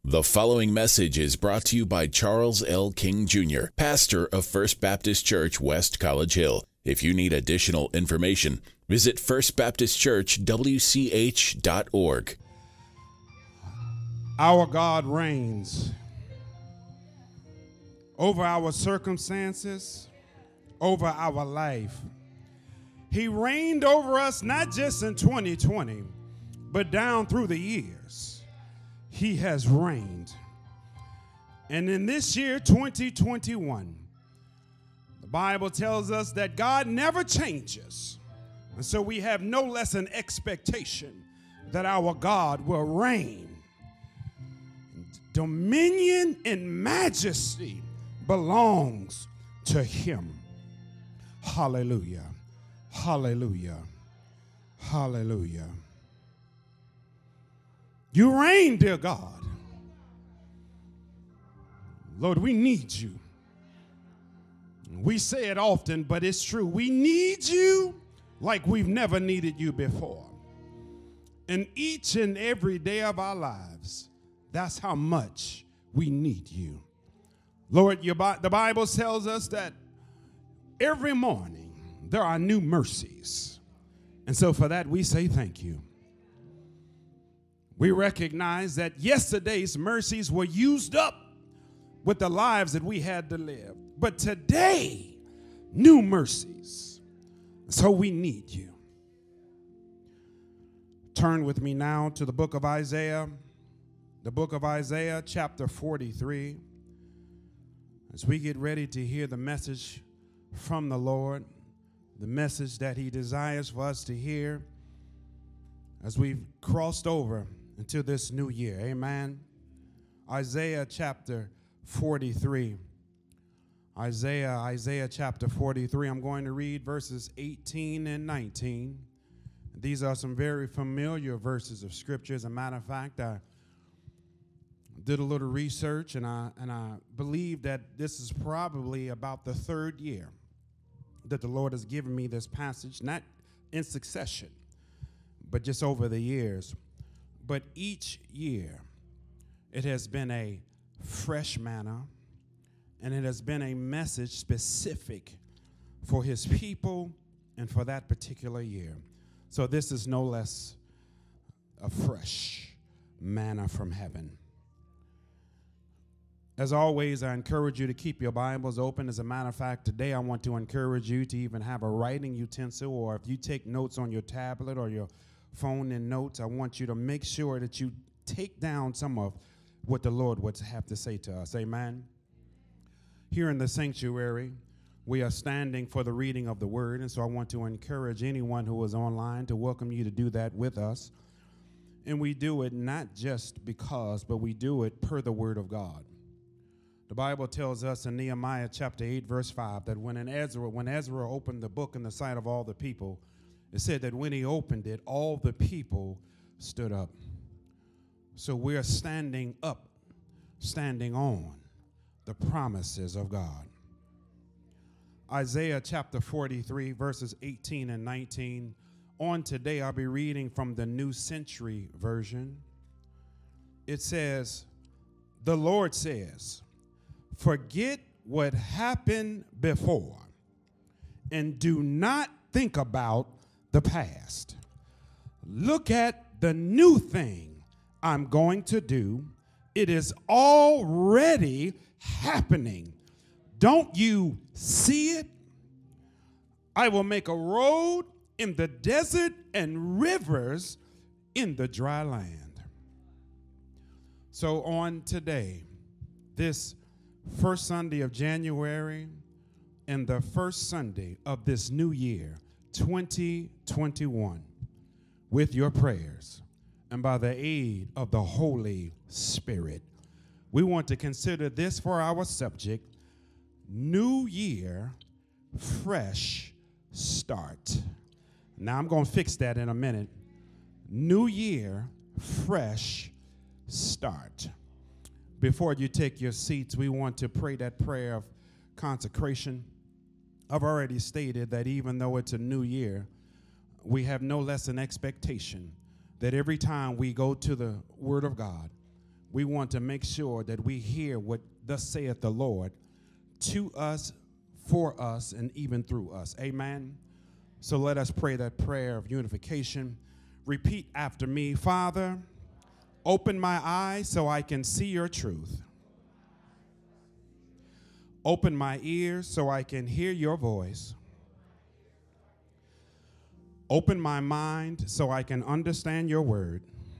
The following message is brought to you by Charles L. King Jr., pastor of First Baptist Church, West College Hill. If you need additional information, visit firstbaptistchurchwch.org. Our God reigns over our circumstances, over our life. He reigned over us not just in 2020, but down through the years. He has reigned. And in this year, 2021, the Bible tells us that God never changes. And so we have no less an expectation that our God will reign. Dominion and majesty belongs to him. Hallelujah. Hallelujah. Hallelujah. You reign, dear God. Lord, we need you. We say it often, but it's true. We need you like we've never needed you before. In each and every day of our lives, that's how much we need you. Lord, the Bible tells us that every morning there are new mercies. And so for that, we say thank you. We recognize that yesterday's mercies were used up with the lives that we had to live. But today, new mercies. So we need you. Turn with me now to the book of Isaiah. The book of Isaiah, chapter 43. As we get ready to hear the message from the Lord, the message that he desires for us to hear as we've crossed over into this new year. Amen. Isaiah chapter 43. Isaiah chapter 43. I'm going to read verses 18 and 19. These are some very familiar verses of Scripture. As a matter of fact, I did a little research, and I believe that this is probably about the third year that the Lord has given me this passage, not in succession, but just over the years. But each year, it has been a fresh manna, and it has been a message specific for his people and for that particular year. So this is no less a fresh manna from heaven. As always, I encourage you to keep your Bibles open. As a matter of fact, today I want to encourage you to even have a writing utensil, or if you take notes on your tablet or your phone and notes, I want you to make sure that you take down some of what the Lord would have to say to us. Amen. Here in the sanctuary, we are standing for the reading of the word, and so I want to encourage anyone who is online to welcome you to do that with us. And we do it not just because, but we do it per the word of God. The Bible tells us in Nehemiah chapter 8, verse 5, that when Ezra opened the book in the sight of all the people, it said that when he opened it, all the people stood up. So we're standing up, standing on the promises of God. Isaiah chapter 43, verses 18 and 19. On today, I'll be reading from the New Century Version. It says, the Lord says, forget what happened before and do not think about the past. Look at the new thing I'm going to do. It is already happening. Don't you see it? I will make a road in the desert and rivers in the dry land. So on today, this first Sunday of January and the first Sunday of this new year, 2021, with your prayers and by the aid of the Holy Spirit, we want to consider this for our subject: New Year, Fresh Start. Now, I'm going to fix that in a minute. New Year, Fresh Start. Before you take your seats, we want to pray that prayer of consecration. I've already stated that even though it's a new year, we have no less an expectation that every time we go to the Word of God, we want to make sure that we hear what thus saith the Lord to us, for us, and even through us. Amen. So let us pray that prayer of unification. Repeat after me. Father, open my eyes so I can see your truth. Open my ears so I can hear your voice. Open my mind so I can understand your word.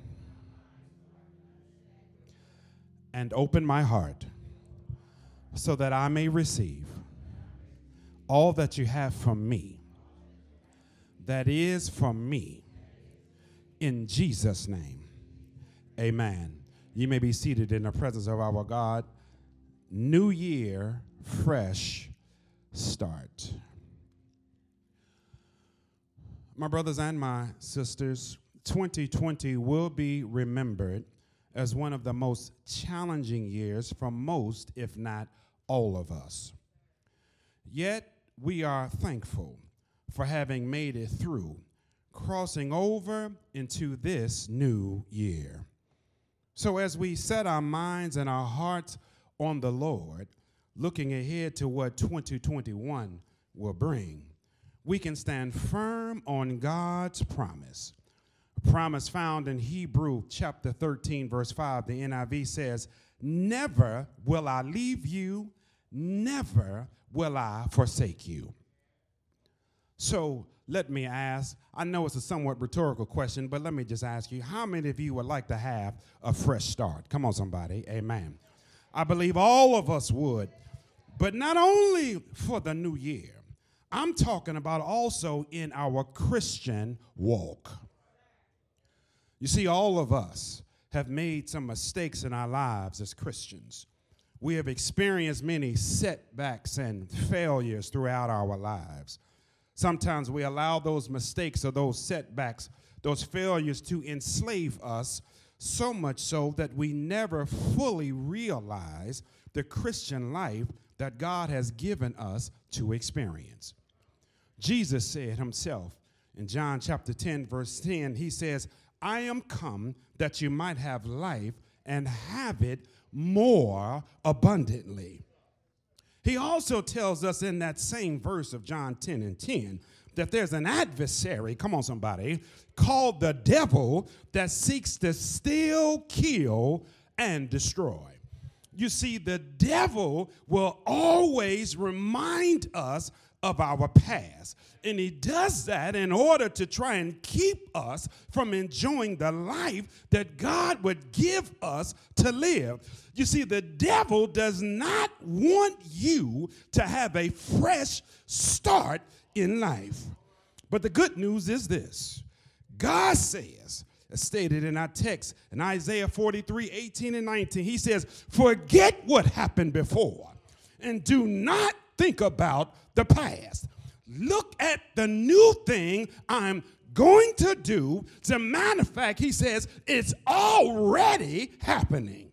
And open my heart so that I may receive all that you have from me, that is from me, in Jesus' name. Amen. You may be seated in the presence of our God. New year, fresh start. My brothers and my sisters, 2020 will be remembered as one of the most challenging years for most, if not all of us. Yet, we are thankful for having made it through, crossing over into this new year. So as we set our minds and our hearts on the Lord, looking ahead to what 2021 will bring, we can stand firm on God's promise. A promise found in Hebrew chapter 13, verse 5. The NIV says, "Never will I leave you, never will I forsake you." So let me ask, I know it's a somewhat rhetorical question, but let me just ask you, how many of you would like to have a fresh start? Come on, somebody. Amen. I believe all of us would. But not only for the new year, I'm talking about also in our Christian walk. You see, all of us have made some mistakes in our lives as Christians. We have experienced many setbacks and failures throughout our lives. Sometimes we allow those mistakes or those setbacks, those failures to enslave us, so much so that we never fully realize the Christian life that God has given us to experience. Jesus said himself in John chapter 10, verse 10, he says, "I am come that you might have life and have it more abundantly." He also tells us in that same verse of John 10 and 10 that there's an adversary, come on somebody, called the devil that seeks to steal, kill, and destroy. You see, the devil will always remind us of our past. And he does that in order to try and keep us from enjoying the life that God would give us to live. You see, the devil does not want you to have a fresh start in life. But the good news is this. God says, as stated in our text in Isaiah 43, 18 and 19, he says, "Forget what happened before and do not think about the past. Look at the new thing I'm going to do." As a matter of fact, he says, it's already happening.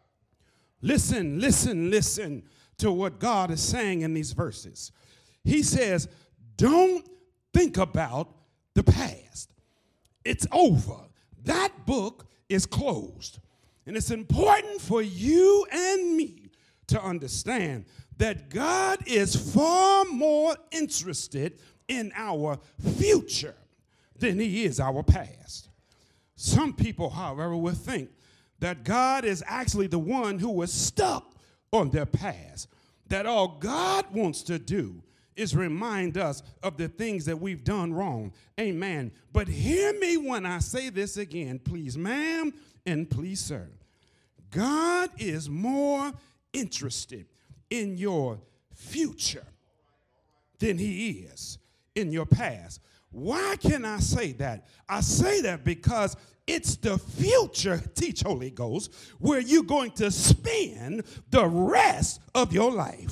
Listen, listen, listen to what God is saying in these verses. He says, don't think about the past. It's over. That book is closed. And it's important for you and me to understand that God is far more interested in our future than he is our past. Some people, however, will think that God is actually the one who was stuck on their past, that all God wants to do is remind us of the things that we've done wrong. Amen. But hear me when I say this again, please, ma'am, and please, sir. God is more interested in your future than he is in your past. Why can I say that? I say that because it's the future, teach Holy Ghost, where you're going to spend the rest of your life.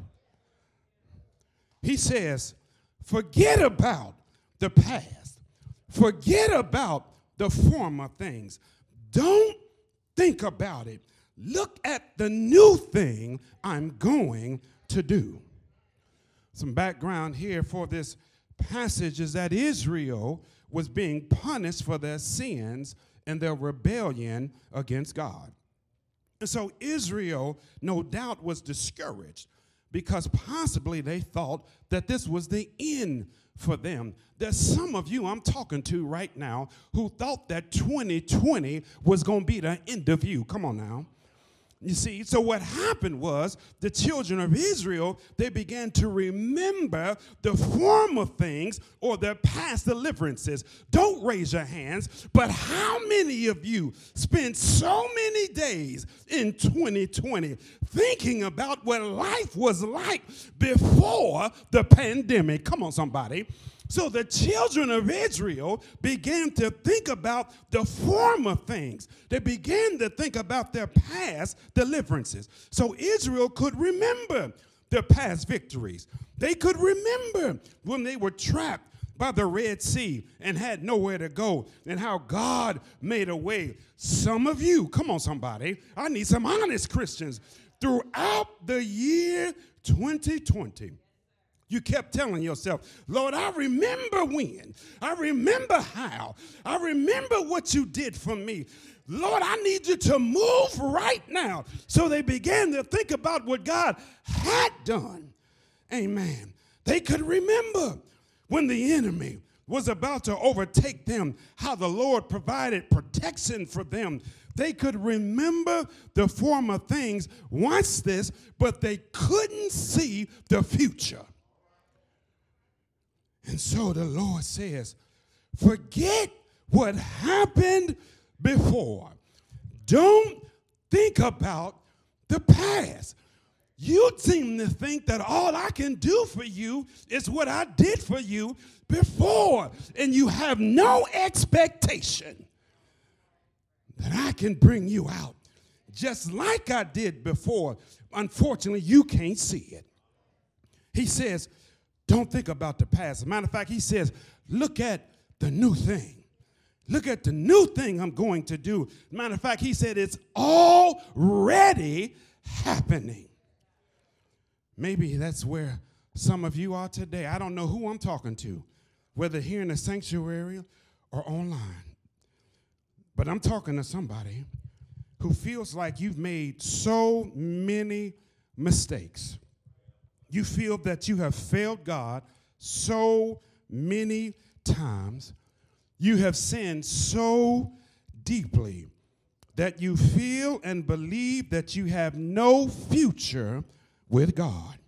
He says, forget about the past. Forget about the former things. Don't think about it. Look at the new thing I'm going to do. Some background here for this passage is that Israel was being punished for their sins and their rebellion against God. And so Israel, no doubt, was discouraged because possibly they thought that this was the end for them. There's some of you I'm talking to right now who thought that 2020 was going to be the end of you. Come on now. You see, so what happened was the children of Israel, they began to remember the former things or their past deliverances. Don't raise your hands, but how many of you spent so many days in 2020 thinking about what life was like before the pandemic? Come on, somebody. So the children of Israel began to think about the former things. They began to think about their past deliverances. So Israel could remember their past victories. They could remember when they were trapped by the Red Sea and had nowhere to go and how God made a way. Some of you, come on somebody, I need some honest Christians. Throughout the year 2020, you kept telling yourself, Lord, I remember when. I remember how. I remember what you did for me. Lord, I need you to move right now. So they began to think about what God had done. Amen. They could remember when the enemy was about to overtake them, how the Lord provided protection for them. They could remember the former things, watch this, but they couldn't see the future. And so the Lord says, forget what happened before. Don't think about the past. You seem to think that all I can do for you is what I did for you before, and you have no expectation that I can bring you out just like I did before. Unfortunately, you can't see it. He says, don't think about the past. As a matter of fact, he says, look at the new thing. Look at the new thing I'm going to do. As a matter of fact, he said it's already happening. Maybe that's where some of you are today. I don't know who I'm talking to, whether here in the sanctuary or online. But I'm talking to somebody who feels like you've made so many mistakes. You feel that you have failed God so many times. You have sinned so deeply that you feel and believe that you have no future with God.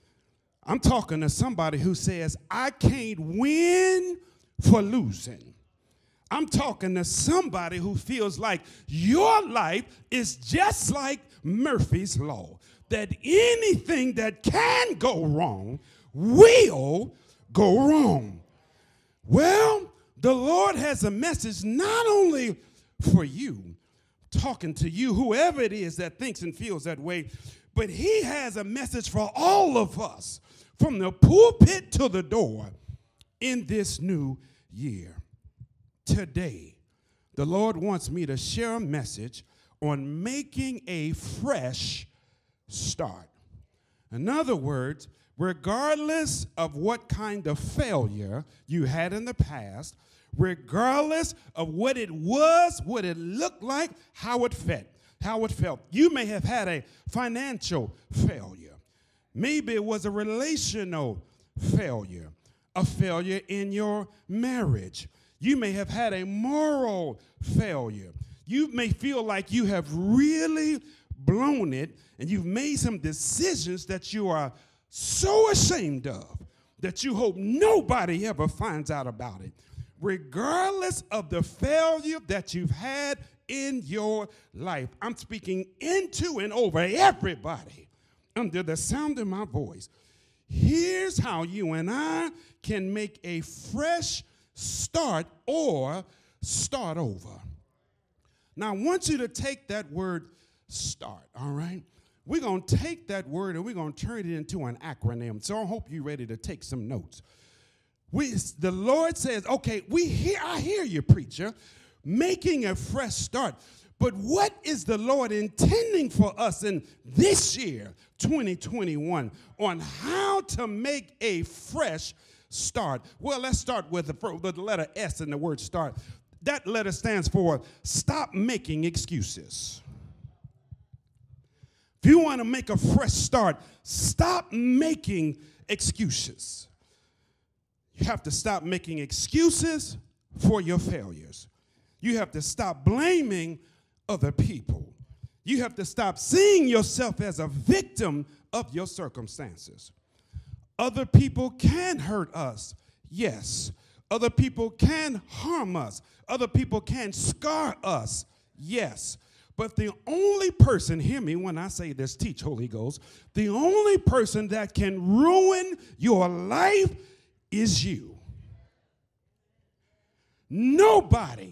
I'm talking to somebody who says, I can't win for losing. I'm talking to somebody who feels like your life is just like Murphy's Law, that anything that can go wrong will go wrong. Well, the Lord has a message not only for you, talking to you, whoever it is that thinks and feels that way, but he has a message for all of us from the pulpit to the door in this new year. Today, the Lord wants me to share a message on making a fresh start. In other words, regardless of what kind of failure you had in the past, regardless of what it was, what it looked like, how it felt. You may have had a financial failure. Maybe it was a relational failure, a failure in your marriage. You may have had a moral failure. You may feel like you have really blown it and you've made some decisions that you are so ashamed of that you hope nobody ever finds out about it. Regardless of the failure that you've had in your life, I'm speaking into and over everybody under the sound of my voice. Here's how you and I can make a fresh start or start over. Now, I want you to take that word start, all right? We're going to take that word and we're going to turn it into an acronym. So I hope you're ready to take some notes. The Lord says, okay, I hear you, preacher, making a fresh start. But what is the Lord intending for us in this year, 2021, on how to make a fresh start? Well, let's start with the letter S in the word start. That letter stands for stop making excuses. If you want to make a fresh start, stop making excuses. You have to stop making excuses for your failures. You have to stop blaming other people. You have to stop seeing yourself as a victim of your circumstances. Other people can hurt us, yes. Other people can harm us. Other people can scar us, yes. But the only person, hear me when I say this, teach Holy Ghost, the only person that can ruin your life is you. Nobody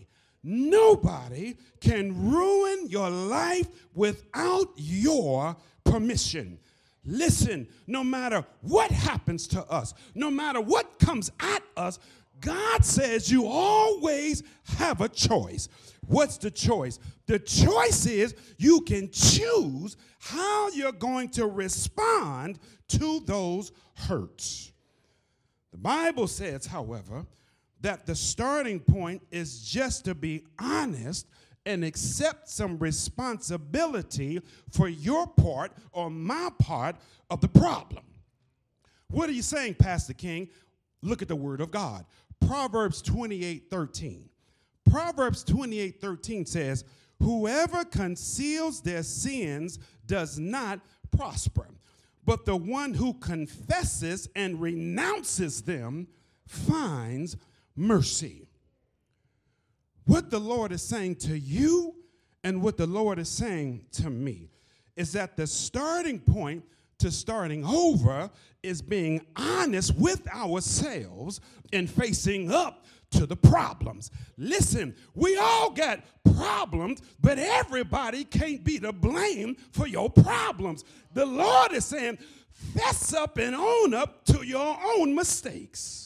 can ruin your life without your permission. Listen, no matter what happens to us, no matter what comes at us, God says you always have a choice. What's the choice? The choice is you can choose how you're going to respond to those hurts. The Bible says, however, that the starting point is just to be honest and accept some responsibility for your part or my part of the problem. What are you saying, Pastor King? Look at the word of God. Proverbs 28:13. Proverbs 28:13 says, whoever conceals their sins does not prosper, but the one who confesses and renounces them finds mercy. What the Lord is saying to you and what the Lord is saying to me is that the starting point to starting over is being honest with ourselves and facing up to the problems. Listen, we all got problems, but everybody can't be to blame for your problems. The Lord is saying, fess up and own up to your own mistakes.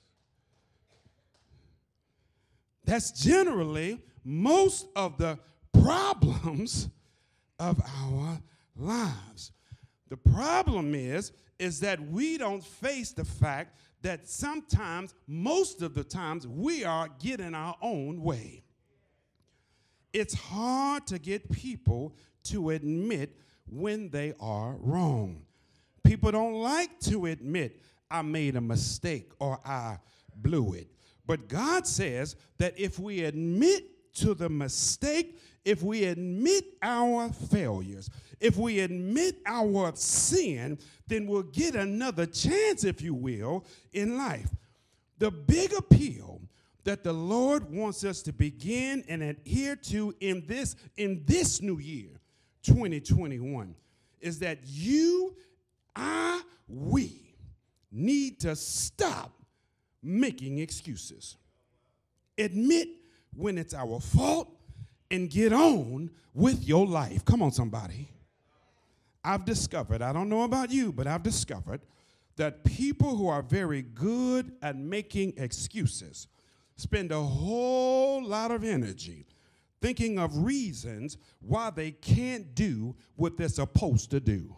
That's generally most of the problems of our lives. The problem is that we don't face the fact that sometimes, most of the times, we are getting our own way. It's hard to get people to admit when they are wrong. People don't like to admit, I made a mistake or I blew it. But God says that if we admit to the mistake, if we admit our failures, if we admit our sin, then we'll get another chance, if you will, in life. The big appeal that the Lord wants us to begin and adhere to in this new year, 2021, is that we need to stop making excuses. Admit when it's our fault and get on with your life. Come on, somebody. I've discovered, I don't know about you, but I've discovered that people who are very good at making excuses spend a whole lot of energy thinking of reasons why they can't do what they're supposed to do.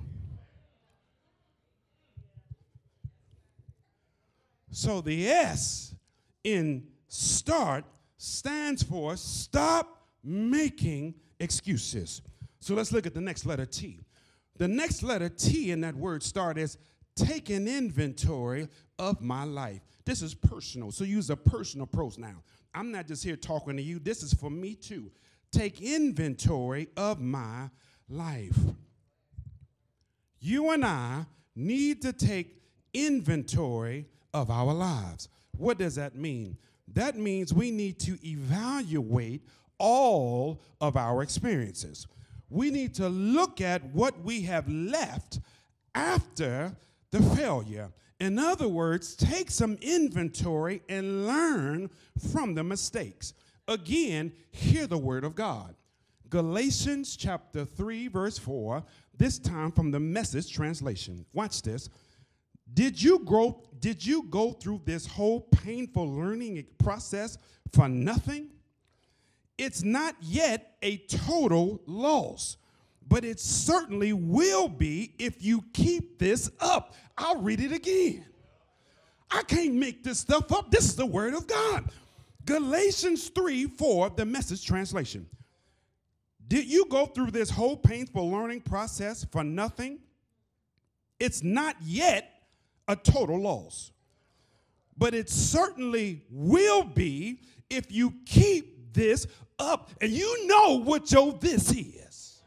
So the S in start stands for stop making excuses. So let's look at the next letter T. The next letter T in that word start is take an inventory of my life. This is personal, so use a personal approach now. I'm not just here talking to you. This is for me too. Take inventory of my life. You and I need to take inventory of our lives. What does that mean? That means we need to evaluate all of our experiences. We need to look at what we have left after the failure. In other words, take some inventory and learn from the mistakes. Again, hear the word of God. Galatians chapter 3, verse 4, this time from the Message translation. Watch this. Did you go through this whole painful learning process for nothing? It's not yet a total loss, but it certainly will be if you keep this up. I'll read it again. I can't make this stuff up. This is the word of God. Galatians 3:4, the Message translation. Did you go through this whole painful learning process for nothing? It's not yet a total loss, but it certainly will be if you keep this up and you know what your this is.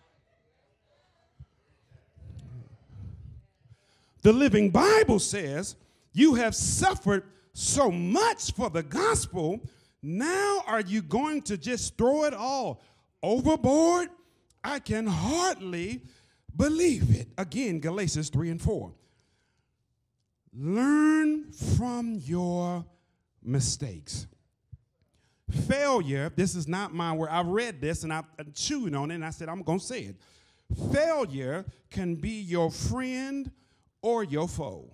The Living Bible says, you have suffered so much for the gospel, now are you going to just throw it all overboard? I can hardly believe it. Again, Galatians 3 and 4. Learn from your mistakes. Failure, this is not my word. I read this and I chewed on it and I said, I'm going to say it. Failure can be your friend or your foe.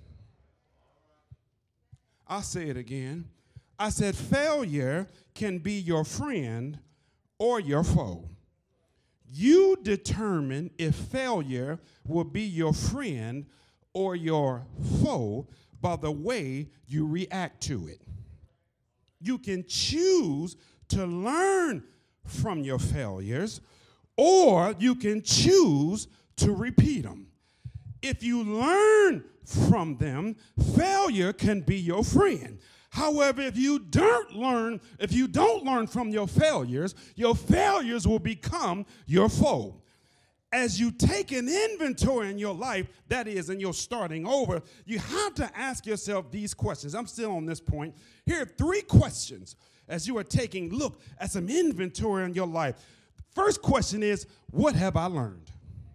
I'll say it again. I said failure can be your friend or your foe. You determine if failure will be your friend or your foe by the way you react to it. You can choose to learn from your failures, or you can choose to repeat them. If you learn from them, failure can be your friend. However, if you don't learn from your failures will become your foe. As you take an inventory in your life, that is, and you're starting over, you have to ask yourself these questions. I'm still on this point. Here are 3 questions as you are taking a look at some inventory in your life. First question is, what have I learned?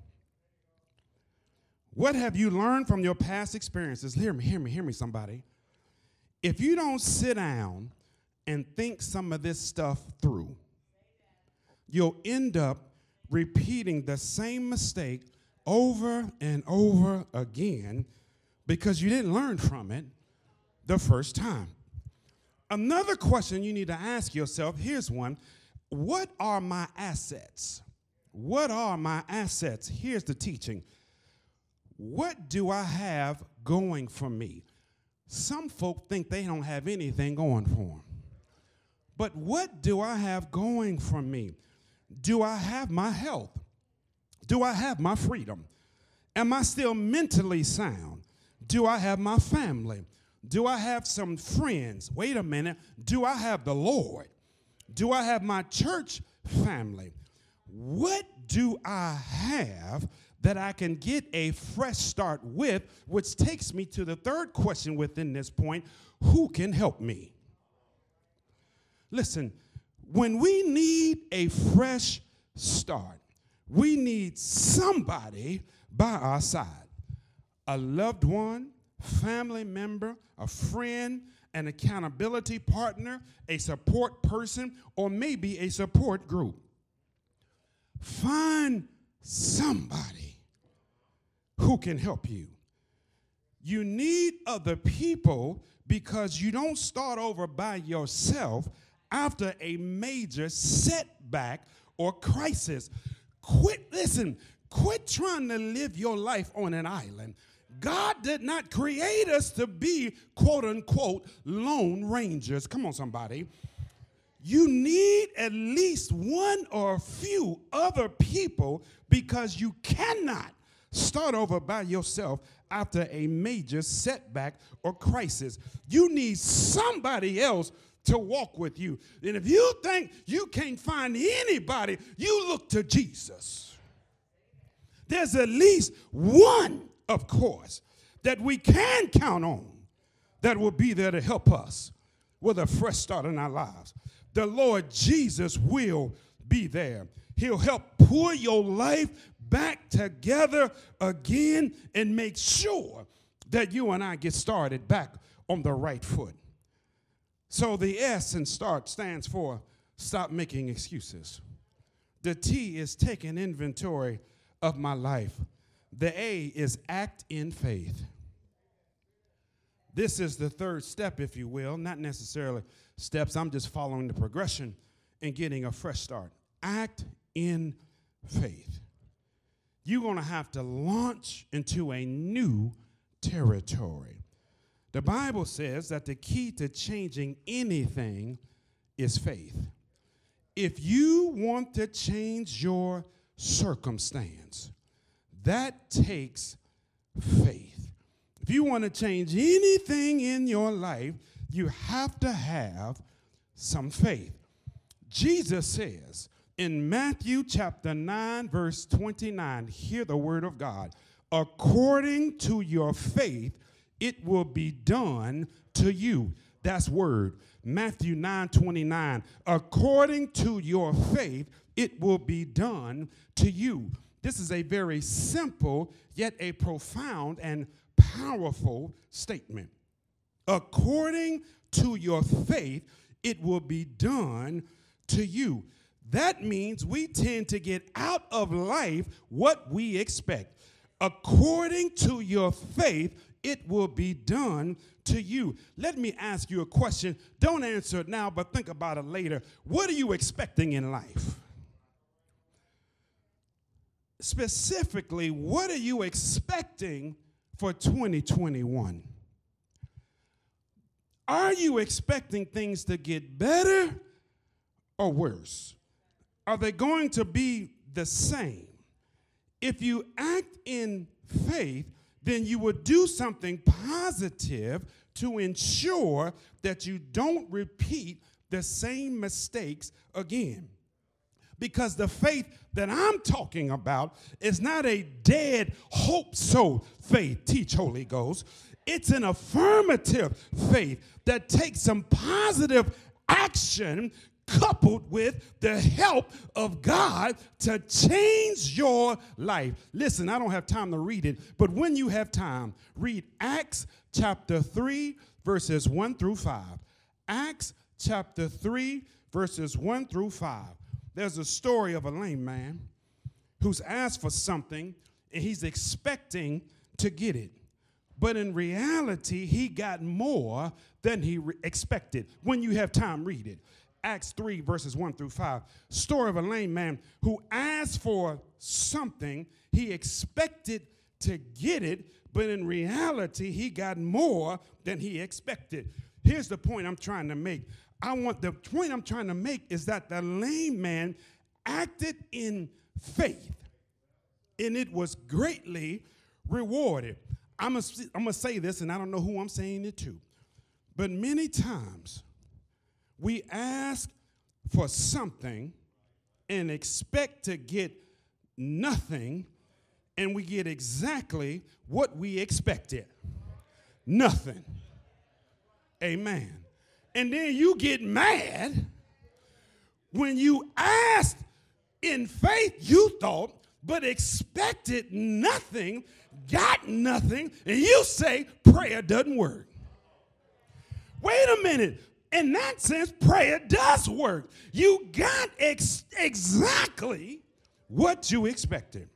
What have you learned from your past experiences? Hear me, somebody. If you don't sit down and think some of this stuff through, you'll end up repeating the same mistake over and over again because you didn't learn from it the first time. Another question you need to ask yourself, here's one. What are my assets? What are my assets? Here's the teaching. What do I have going for me? Some folk think they don't have anything going for them. But what do I have going for me? Do I have my health? Do I have my freedom? Am I still mentally sound? Do I have my family? Do I have some friends? Wait a minute. Do I have the Lord? Do I have my church family? What do I have that I can get a fresh start with, which takes me to the third question within this point: who can help me? Listen, when we need a fresh start, we need somebody by our side. A loved one, family member, a friend, an accountability partner, a support person, or maybe a support group. Find somebody who can help you. You need other people because you don't start over by yourself after a major setback or crisis. Quit trying to live your life on an island. God did not create us to be, quote unquote, lone rangers. Come on, somebody. You need at least one or a few other people because you cannot start over by yourself after a major setback or crisis. You need somebody else to walk with you. And if you think you can't find anybody, you look to Jesus. There's at least one, of course, that we can count on that will be there to help us with a fresh start in our lives. The Lord Jesus will be there. He'll help pull your life back together again and make sure that you and I get started back on the right foot. So the S in START stands for stop making excuses. The T is take an inventory of my life. The A is act in faith. This is the third step, if you will, not necessarily steps. I'm just following the progression and getting a fresh start. Act in faith. You're going to have to launch into a new territory. The Bible says that the key to changing anything is faith. If you want to change your circumstance, that takes faith. If you want to change anything in your life, you have to have some faith. Jesus says in Matthew chapter 9, verse 29, hear the word of God. According to your faith, it will be done to you. That's word. Matthew 9:29. According to your faith, it will be done to you. This is a very simple, yet a profound and powerful statement. According to your faith, it will be done to you. That means we tend to get out of life what we expect. According to your faith, it will be done to you. Let me ask you a question. Don't answer it now, but think about it later. What are you expecting in life? Specifically, what are you expecting for 2021? Are you expecting things to get better or worse? Are they going to be the same? If you act in faith, then you would do something positive to ensure that you don't repeat the same mistakes again. Because the faith that I'm talking about is not a dead hope so faith, teach Holy Ghost. It's an affirmative faith that takes some positive action coupled with the help of God to change your life. Listen, I don't have time to read it, but when you have time, read Acts chapter 3, verses 1 through 5. Acts chapter 3, verses 1 through 5. There's a story of a lame man who's asked for something and he's expecting to get it. But in reality, he got more than he expected. When you have time, read it. Acts 3, verses 1 through 5. Story of a lame man who asked for something. He expected to get it, but in reality, he got more than he expected. Here's the point I'm trying to make. The point I'm trying to make is that the lame man acted in faith, and it was greatly rewarded. I'm going to say this, and I don't know who I'm saying it to, but many times we ask for something and expect to get nothing, and we get exactly what we expected. Nothing. Amen. And then you get mad when you asked in faith, you thought, but expected nothing, got nothing, and you say prayer doesn't work. Wait a minute. In that sense, prayer does work. You got exactly what you expected.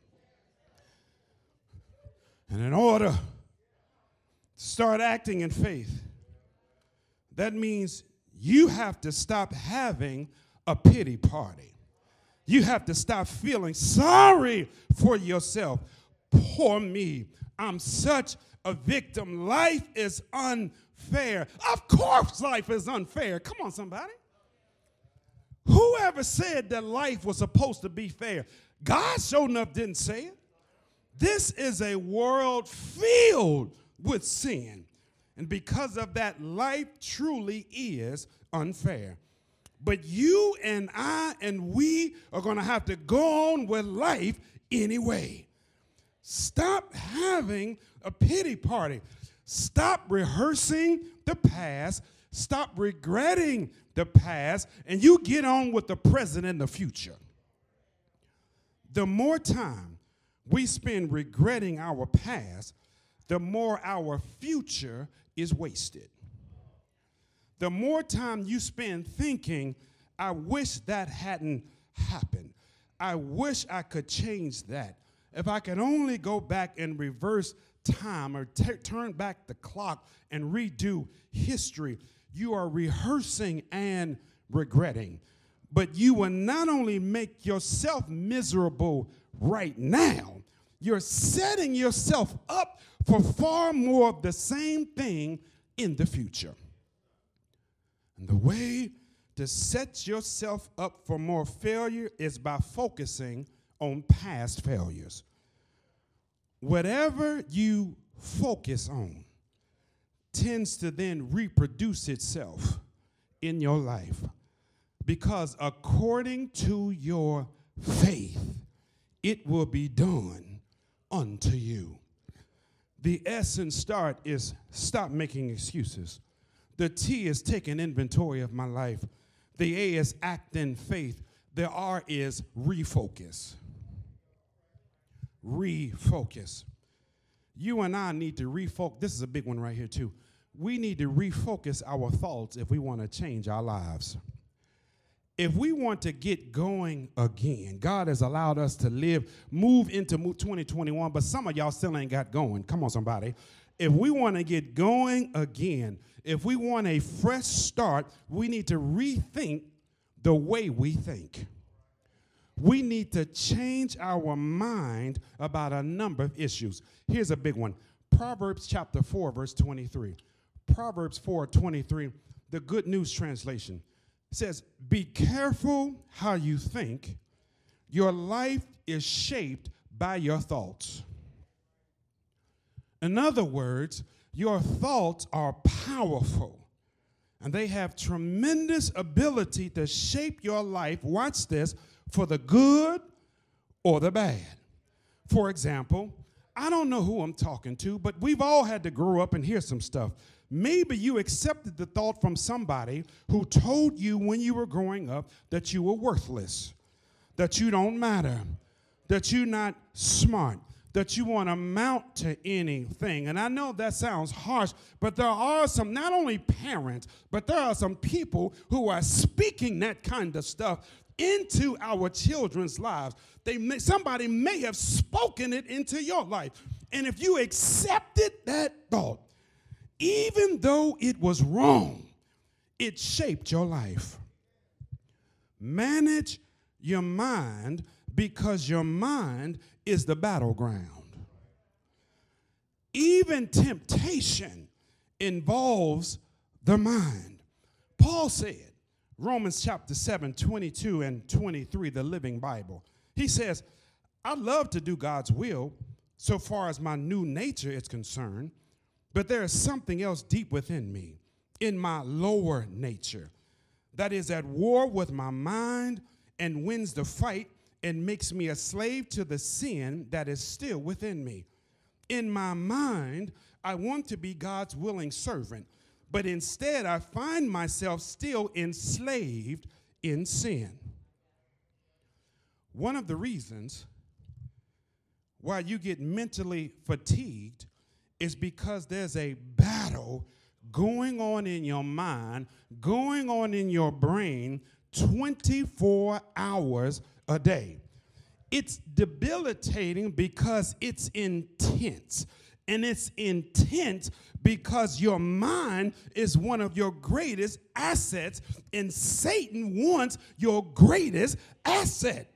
And in order to start acting in faith, that means you have to stop having a pity party. You have to stop feeling sorry for yourself. Poor me. I'm such a victim. Life is unfair. Of course life is unfair. Come on, somebody. Whoever said that life was supposed to be fair? God sure enough didn't say it. This is a world filled with sin. And because of that, life truly is unfair. But you and I and we are going to have to go on with life anyway. Stop having a pity party. Stop rehearsing the past. Stop regretting the past. And you get on with the present and the future. The more time we spend regretting our past, the more our future is wasted. The more time you spend thinking, I wish that hadn't happened. I wish I could change that. If I could only go back and reverse time or turn back the clock and redo history, you are rehearsing and regretting. But you will not only make yourself miserable right now, you're setting yourself up for far more of the same thing in the future. And the way to set yourself up for more failure is by focusing on past failures. Whatever you focus on tends to then reproduce itself in your life, because according to your faith, it will be done unto you. The S in start is stop making excuses. The T is taking inventory of my life. The A is act in faith. The R is refocus. Refocus. You and I need to refocus. This is a big one right here too. We need to refocus our thoughts if we want to change our lives. If we want to get going again, God has allowed us to move into 2021, but some of y'all still ain't got going. Come on, somebody. If we want to get going again, if we want a fresh start, we need to rethink the way we think. We need to change our mind about a number of issues. Here's a big one. Proverbs chapter 4, verse 23. Proverbs 4:23, the Good News Translation, says, be careful how you think. Your life is shaped by your thoughts. In other words, your thoughts are powerful, and they have tremendous ability to shape your life, watch this, for the good or the bad. For example, I don't know who I'm talking to, but we've all had to grow up and hear some stuff. Maybe you accepted the thought from somebody who told you when you were growing up that you were worthless, that you don't matter, that you're not smart, that you won't amount to anything. And I know that sounds harsh, but there are some, not only parents, but there are some people who are speaking that kind of stuff into our children's lives. Somebody may have spoken it into your life. And if you accepted that thought, even though it was wrong, it shaped your life. Manage your mind, because your mind is the battleground. Even temptation involves the mind. Paul said, Romans chapter 7, 22 and 23, the Living Bible. He says, I love to do God's will so far as my new nature is concerned, but there is something else deep within me, in my lower nature, that is at war with my mind and wins the fight and makes me a slave to the sin that is still within me. In my mind, I want to be God's willing servant, but instead I find myself still enslaved in sin. One of the reasons why you get mentally fatigued is because there's a battle going on in your mind, going on in your brain 24 hours a day. It's debilitating because it's intense. And it's intense because your mind is one of your greatest assets, and Satan wants your greatest asset.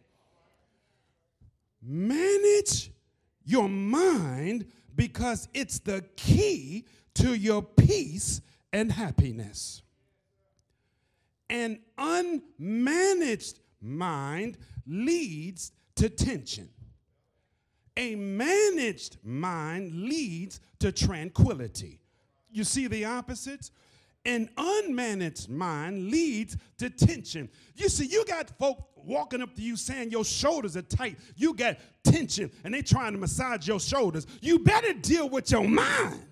Manage your mind, because it's the key to your peace and happiness. An unmanaged mind leads to tension. A managed mind leads to tranquility. You see the opposites? An unmanaged mind leads to tension. You see, you got folk walking up to you saying your shoulders are tight. You got tension, and they trying to massage your shoulders. You better deal with your mind.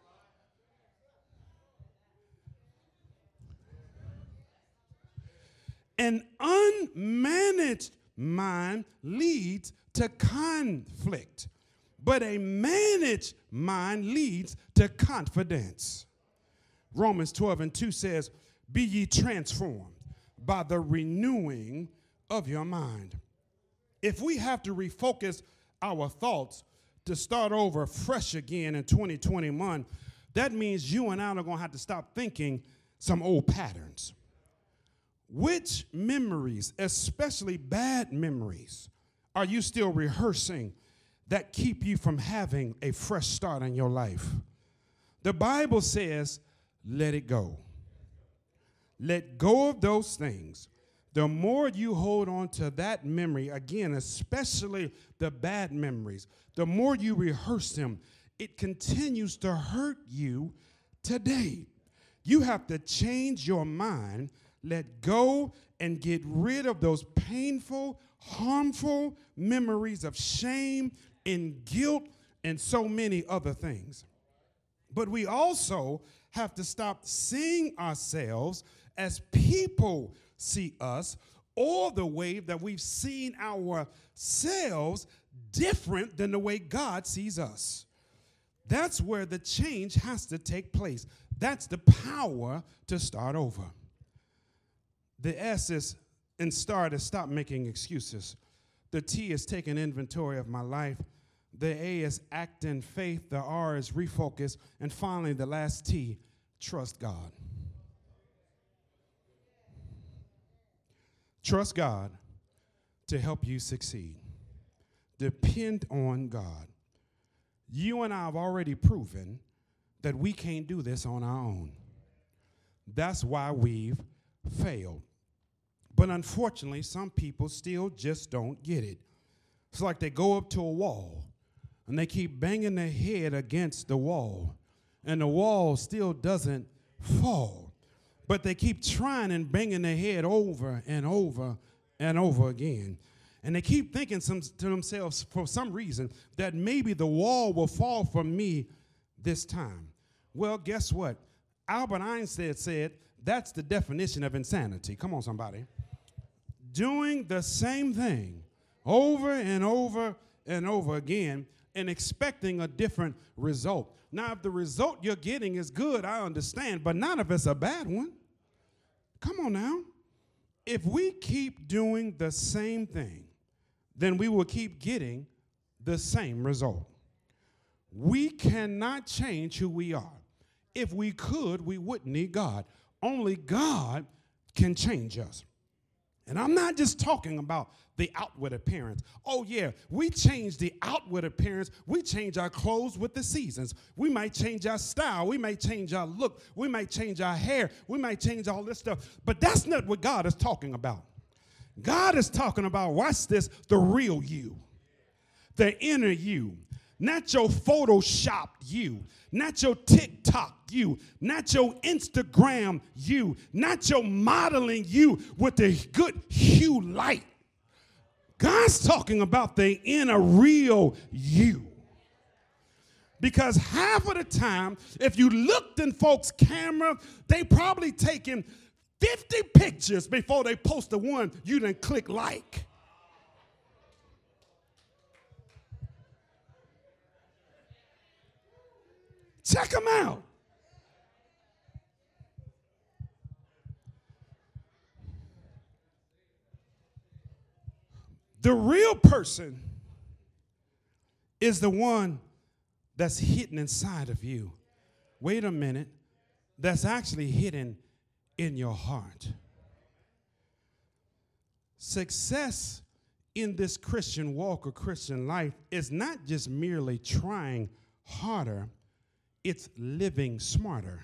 An unmanaged mind leads to conflict, but a managed mind leads to confidence. Romans 12:2 says, be ye transformed by the renewing of your mind. If we have to refocus our thoughts to start over fresh again in 2021, that means you and I are going to have to stop thinking some old patterns. Which memories, especially bad memories, are you still rehearsing that keep you from having a fresh start in your life? The Bible says, let it go. let go of those things. The more you hold on to that memory, again, especially the bad memories, the more you rehearse them, it continues to hurt you today. You have to change your mind, let go, and get rid of those painful, harmful memories of shame and guilt and so many other things. But we also have to stop seeing ourselves as people see us, or the way that we've seen ourselves different than the way God sees us. That's where the change has to take place. That's the power to start over. The S is in start is stop making excuses. The T is take an inventory of my life. The A is act in faith. The R is refocus. And finally, the last T, trust God. Trust God to help you succeed. Depend on God. You and I have already proven that we can't do this on our own. That's why we've failed. But unfortunately, some people still just don't get it. It's like they go up to a wall and they keep banging their head against the wall, and the wall still doesn't fall. But they keep trying and banging their head over and over and over again. And they keep thinking to themselves, for some reason, that maybe the wall will fall for me this time. Well, guess what? Albert Einstein said that's the definition of insanity. Come on, somebody. Doing the same thing over and over and over again and expecting a different result. Now, if the result you're getting is good, I understand, but not if it's a bad one. Come on now. If we keep doing the same thing, then we will keep getting the same result. We cannot change who we are. If we could, we wouldn't need God. Only God can change us. And I'm not just talking about the outward appearance. Oh, yeah, we change the outward appearance. We change our clothes with the seasons. We might change our style. We might change our look. We might change our hair. We might change all this stuff. But that's not what God is talking about. God is talking about, watch this, the real you, the inner you. Not your Photoshopped you, not your TikTok you, not your Instagram you, not your modeling you with the good hue light. God's talking about the inner real you. Because half of the time, if you looked in folks' camera, they probably taking 50 pictures before they post the one you didn't click like. Check them out. The real person is the one that's hidden inside of you. Wait a minute. That's actually hidden in your heart. Success in this Christian walk or Christian life is not just merely trying harder. It's living smarter.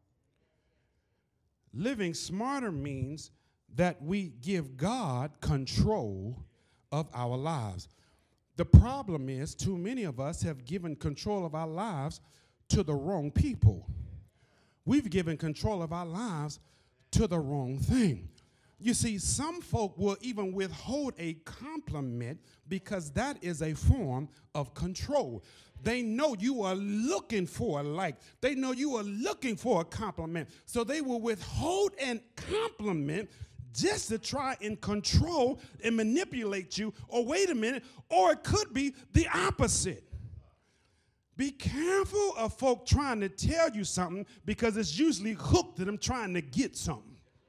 Living smarter means that we give God control of our lives. The problem is too many of us have given control of our lives to the wrong people. We've given control of our lives to the wrong thing. You see, some folk will even withhold a compliment because that is a form of control. They know you are looking for a like. They know you are looking for a compliment. So they will withhold a compliment just to try and control and manipulate you. Or wait a minute, or it could be the opposite. Be careful of folk trying to tell you something because it's usually hooked to them trying to get something.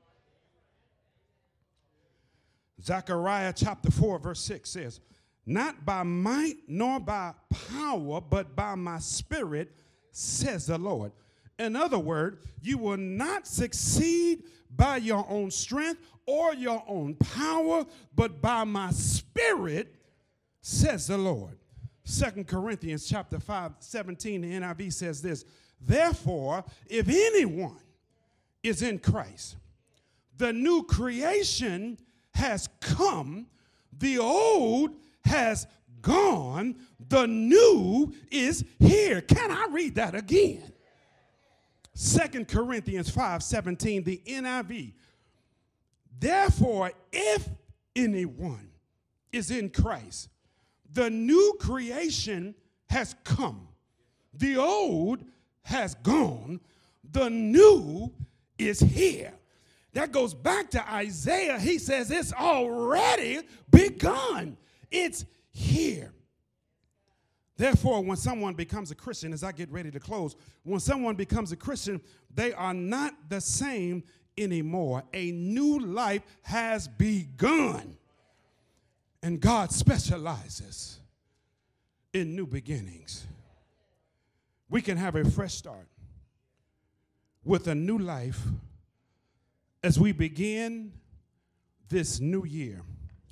Zechariah chapter 4 verse 6 says, not by might nor by power, but by my spirit, says the Lord. In other words, you will not succeed by your own strength or your own power, but by my spirit, says the Lord. 2 Corinthians chapter 5:17, the NIV says this, therefore, if anyone is in Christ, The new creation has come. The old has gone. The new is here. Can I read that again? 2 Corinthians 5:17, the NIV. Therefore, if anyone is in Christ, the new creation has come. The old has gone. The new is here. That goes back to Isaiah. He says it's already begun. It's here. Therefore, when someone becomes a Christian, as I get ready to close, when someone becomes a Christian, they are not the same anymore. A new life has begun. And God specializes in new beginnings. We can have a fresh start with a new life as we begin this new year.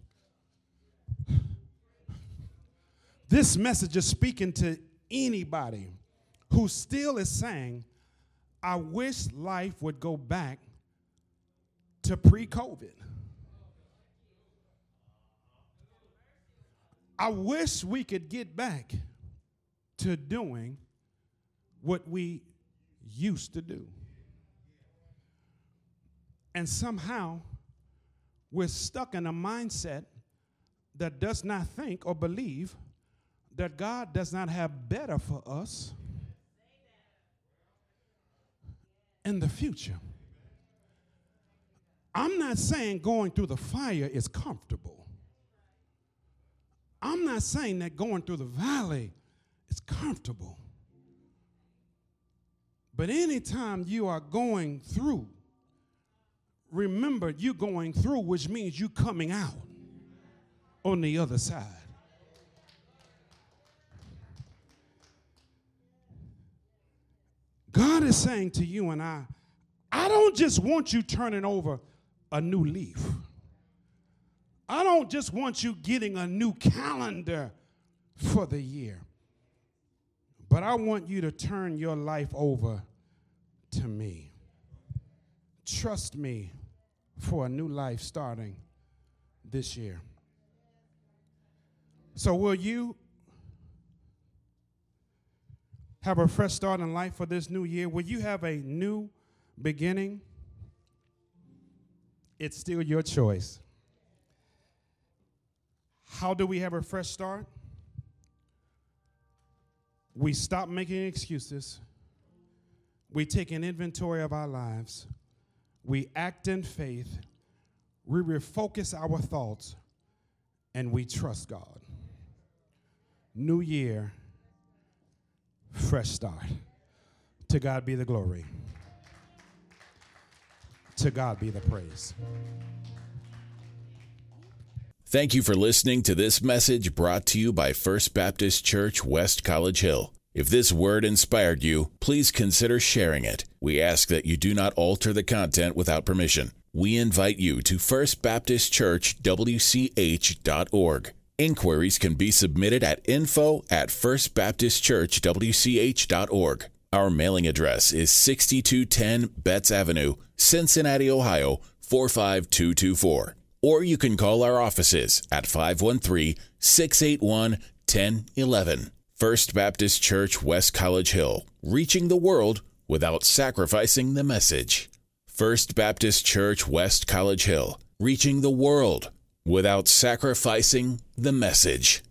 This message is speaking to anybody who still is saying, I wish life would go back to pre-COVID. I wish we could get back to doing what we used to do. And somehow we're stuck in a mindset that does not think or believe that God does not have better for us in the future. I'm not saying going through the fire is comfortable. I'm not saying that going through the valley is comfortable. But anytime you are going through, remember you're going through, which means you're coming out on the other side. God is saying to you and I don't just want you turning over a new leaf. I don't just want you getting a new calendar for the year. But I want you to turn your life over to me. Trust me for a new life starting this year. So will you have a fresh start in life for this new year? Will you have a new beginning? It's still your choice. How do we have a fresh start? We stop making excuses. We take an inventory of our lives. We act in faith. We refocus our thoughts, and we trust God. New year, fresh start. To God be the glory. To God be the praise. Thank you for listening to this message brought to you by First Baptist Church, West College Hill. If this word inspired you, please consider sharing it. We ask that you do not alter the content without permission. We invite you to firstbaptistchurchwch.org. Inquiries can be submitted at info@firstbaptistchurchwch.org. Our mailing address is 6210 Betts Avenue, Cincinnati, Ohio, 45224. Or you can call our offices at 513-681-1011. First Baptist Church, West College Hill, reaching the world without sacrificing the message. First Baptist Church, West College Hill, reaching the world without sacrificing the message.